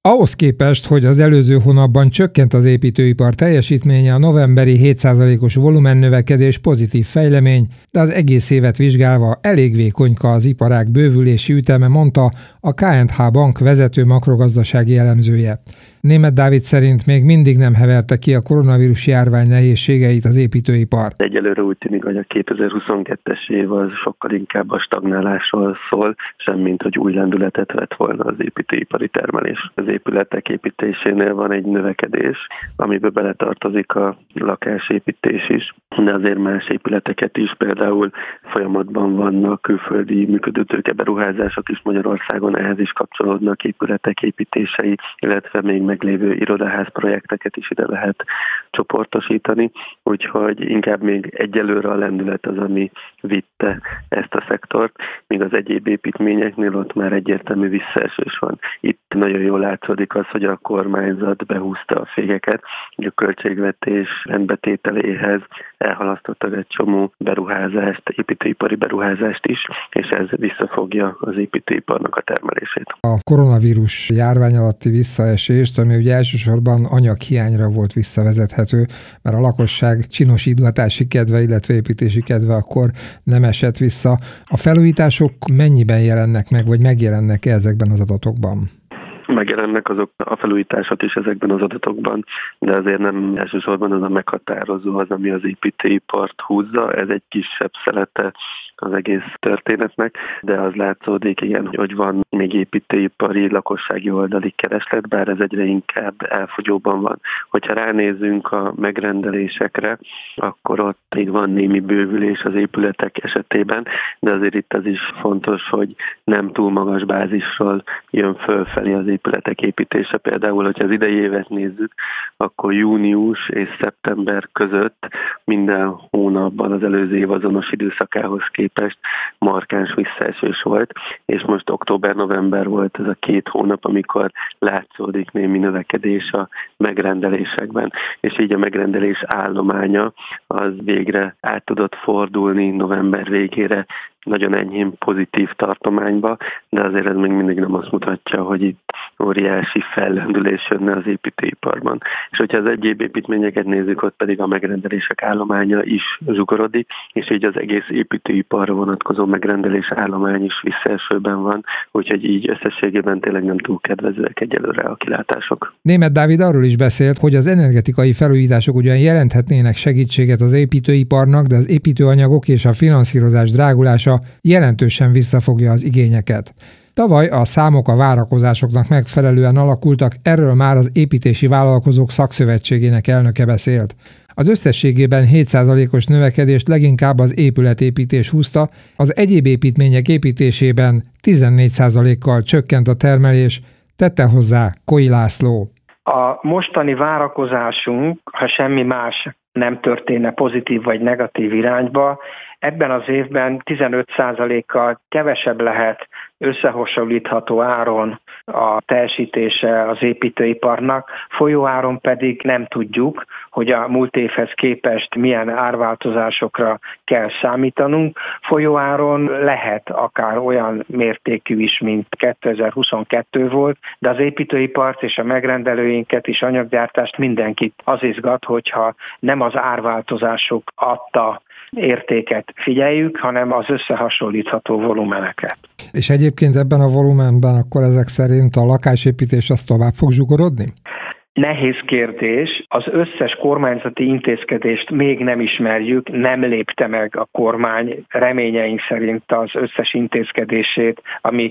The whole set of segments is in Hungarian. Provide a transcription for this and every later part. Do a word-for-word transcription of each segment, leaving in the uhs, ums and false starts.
Ahhoz képest, hogy az előző hónapban csökkent az építőipar teljesítménye, a novemberi hét százalékos volumennövekedés pozitív fejlemény, de az egész évet vizsgálva elég vékonyka az iparág bővülési üteme, mondta a ká és há Bank vezető makrogazdasági elemzője. Németh Dávid szerint még mindig nem heverte ki a koronavírus járvány nehézségeit az építőipar. Egyelőre úgy tűnik, hogy a kétezer-huszonkettes év az sokkal inkább a stagnálásról szól, semmint hogy új lendületet vett volna az építőipari termelés. Az épületek építésénél van egy növekedés, amiben beletartozik a lakásépítés is, de azért más épületeket is, például folyamatban vannak külföldi működőtőke beruházások is Magyarországon, ehhez is kapcsolódnak épületek építései, illetve még meglévő irodaház projekteket is ide lehet csoportosítani, úgyhogy inkább még egyelőre a lendület az, ami vitte ezt a szektort, míg az egyéb építményeknél ott már egyértelmű visszaesés van. Itt nagyon jól látszódik az, hogy a kormányzat behúzta a fékeket, hogy a költségvetés rendbetételéhez elhalasztottak egy csomó beruházást, építőipari beruházást is, és ez visszafogja az építőiparnak a termelését. A koronavírus járvány alatti visszaesést, ami ugye elsősorban anyaghiányra volt visszavezethető, mert a lakosság csinosítgatási kedve, illetve építési kedve akkor nem esett vissza. A felújítások mennyiben jelennek meg, vagy megjelennek-e ezekben az adatokban? Megjelennek azok a felújítások is ezekben az adatokban, de azért nem elsősorban az a meghatározó az, ami az építőipart húzza. Ez egy kisebb szelete az egész történetnek, de az látszódik, igen, hogy van még építőipari lakossági oldali kereslet, bár ez egyre inkább elfogyóban van. Hogyha ránézzünk a megrendelésekre, akkor ott még van némi bővülés az épületek esetében, de azért itt az is fontos, hogy nem túl magas bázisról jön fölfelé az épületek építése. Például, hogyha az idei évet nézzük, akkor június és szeptember között minden hónapban az előző év azonos időszakához képest markáns visszaesés volt, és most október-november volt ez a két hónap, amikor látszódik némi növekedés a megrendelésekben, és így a megrendelés állománya az végre át tudott fordulni november végére nagyon enyhén pozitív tartományba, de azért ez még mindig nem azt mutatja, hogy itt óriási fellendülés jönne az építőiparban. És hogyha az egyéb építményeket nézzük, ott pedig a megrendelések állománya is zsugorodik, és így az egész építőiparra vonatkozó megrendelés állomány is visszaesőben van, úgyhogy így összességében tényleg nem túl kedvezőek egyelőre a kilátások. Németh Dávid arról is beszélt, hogy az energetikai felújítások ugyan jelenthetnének segítséget az építőiparnak, de az építőanyagok és a finanszírozás drágulása jelentősen visszafogja az igényeket. Tavaly a számok a várakozásoknak megfelelően alakultak, erről már az Építési Vállalkozók Szakszövetségének elnöke beszélt. Az összességében hét százalékos növekedést leginkább az épületépítés húzta, az egyéb építmények építésében tizennégy százalékkal csökkent a termelés, tette hozzá Koi László. A mostani várakozásunk, ha semmi más nem történne pozitív vagy negatív irányba, ebben az évben tizenöt százalékkal kevesebb lehet összehasonlítható áron a teljesítése az építőiparnak, folyóáron pedig nem tudjuk, hogy a múlt évhez képest milyen árváltozásokra kell számítanunk. Folyóáron lehet akár olyan mértékű is, mint kétezer-huszonkettő volt, de az építőipart és a megrendelőinket és anyaggyártást mindenkit az izgat, hogyha nem az árváltozások adta értéket figyeljük, hanem az összehasonlítható volumeneket. És egyébként ebben a volumenben akkor ezek szerint a lakásépítés az tovább fog zsugorodni? Nehéz kérdés. Az összes kormányzati intézkedést még nem ismerjük, nem lépte meg a kormány reményeink szerint az összes intézkedését, ami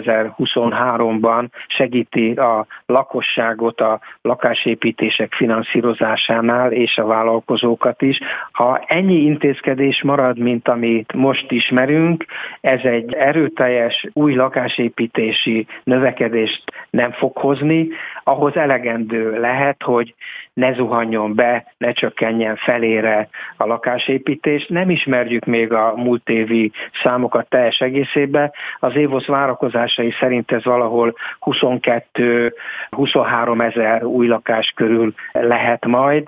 kétezer-huszonháromban segíti a lakosságot a lakásépítések finanszírozásánál és a vállalkozókat is. Ha ennyi intézkedés marad, mint amit most ismerünk, ez egy erőteljes új lakásépítési növekedést nem fog hozni, ahhoz elegendő lehet, hogy ne zuhanjon be, ne csökkenjen felére a lakásépítés. Nem ismerjük még a múlt évi számokat teljes egészében. Az évosz várakozásai szerint ez valahol huszonkettő-huszonhárom ezer új lakás körül lehet majd,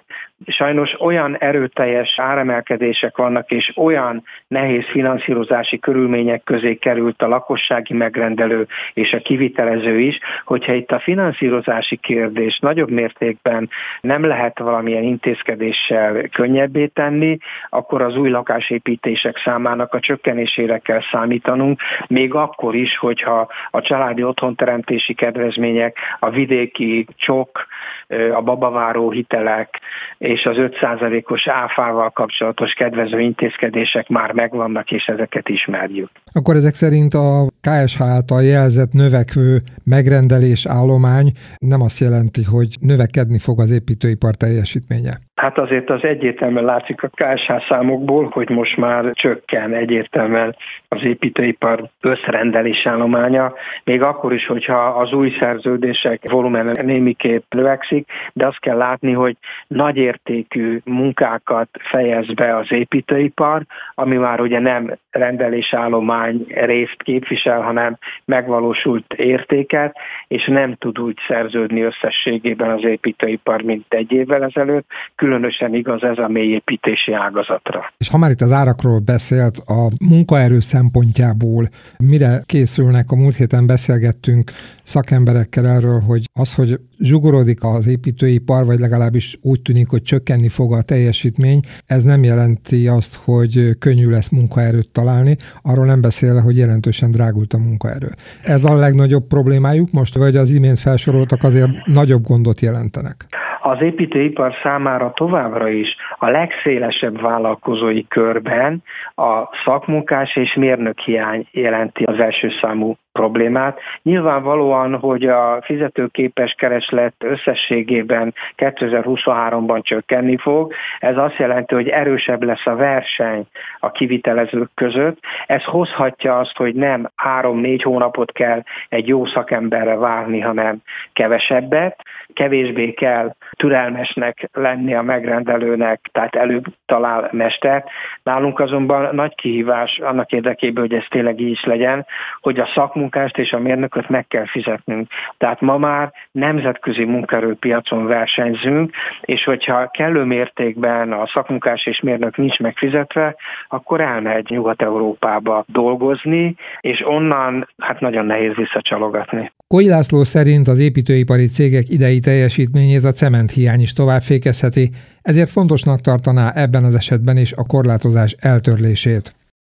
Sajnos olyan erőteljes áremelkedések vannak, és olyan nehéz finanszírozási körülmények közé került a lakossági megrendelő és a kivitelező is, hogyha itt a finanszírozási kérdés nagyobb mértékben nem lehet valamilyen intézkedéssel könnyebbé tenni, akkor az új lakásépítések számának a csökkenésére kell számítanunk, még akkor is, hogyha a családi otthonteremtési kedvezmények, a vidéki csok, a babaváró hitelek és az öt százalékos áfával kapcsolatos kedvező intézkedések már megvannak, és ezeket ismerjük. Akkor ezek szerint a ká es há által jelzett növekvő megrendelés állomány nem azt jelenti, hogy növekedni fog az építőipar teljesítménye? Hát azért az egyértelműen látszik a ká es há számokból, hogy most már csökken egyértelműen az építőipar összrendelés állománya, még akkor is, hogyha az új szerződések volumene némiképp növekszik, de azt kell látni, hogy nagyértékű munkákat fejez be az építőipar, ami már ugye nem rendelésállomány részt képvisel, hanem megvalósult értéket, és nem tud úgy szerződni összességében az építőipar, mint egy évvel ezelőtt. Különösen igaz ez a mélyépítési ágazatra. És ha már itt az árakról beszélt, a munkaerő szempontjából mire készülnek? A múlt héten beszélgettünk szakemberekkel erről, hogy az, hogy zsugorodik az építőipar, vagy legalábbis úgy tűnik, hogy csökkenni fog a teljesítmény, ez nem jelenti azt, hogy könnyű lesz munkaerőt találni, arról nem beszélve, hogy jelentősen drágult a munkaerő. Ez a legnagyobb problémájuk most, vagy az imént felsoroltak azért nagyobb gondot jelentenek? Az építőipar számára továbbra is a legszélesebb vállalkozói körben a szakmunkás és mérnök hiány jelenti az első számú problémát. Nyilvánvalóan, hogy a fizetőképes kereslet összességében kétezer-huszonháromban csökkenni fog. Ez azt jelenti, hogy erősebb lesz a verseny a kivitelezők között. Ez hozhatja azt, hogy nem három-négy hónapot kell egy jó szakemberre várni, hanem kevesebbet. Kevésbé kell türelmesnek lenni a megrendelőnek, tehát előbb talál mestert. Nálunk azonban nagy kihívás annak érdekében, hogy ez tényleg így is legyen, hogy a szakmunkást és a mérnököt meg kell fizetnünk. Tehát ma már nemzetközi munkaerőpiacon versenyzünk, és hogyha kellő mértékben a szakmunkás és mérnök nincs megfizetve, akkor elmegy Nyugat-Európába dolgozni, és onnan hát nagyon nehéz visszacsalogatni. Koi László szerint az építőipari cégek idei teljesítményét a cementhiány is továbbfékezheti, ezért fontosnak tartaná ebben az esetben is a korlátozás eltörlését.